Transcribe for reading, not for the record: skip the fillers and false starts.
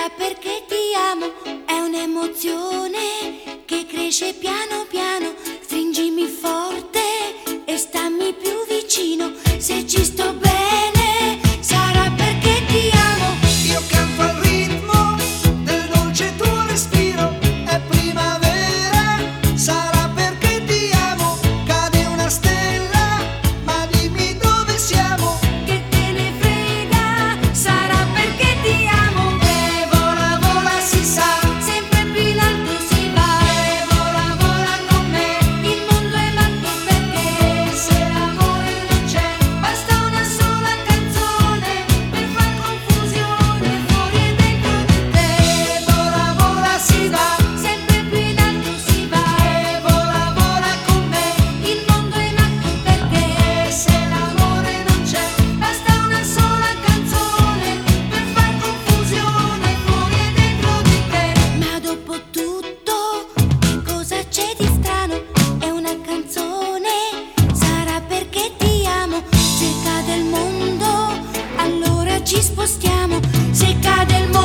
sarà perché ti amo, è un'emozione che cresce piano piano. Stringimi forte e stammi più vicino, se ci sto bene sarà perché ti amo. Io canto al ritmo del dolce tuo respiro, è primavera, sarà perché ti amo. Cade una stella, ma dimmi dove siamo. Che te ne frega, sarà perché ti amo. E vola, vola, si sa, Sempre più in alto si va. e vola, vola con me. Il mondo è matto perché se l'amore non c'è, basta una sola canzone per far confusione fuori e dentro di te. E vola, vola, si va, Sempre più in alto si va. e vola, vola con me. Il mondo è matto perché se l'amore non c'è, basta una sola canzone per far confusione fuori e dentro di te. Ma dopo tutto, che cosa c'è di strano? È una canzone, sarà perché ti amo. Se cade il mondo, allora ci spostiamo. Se cade il mondo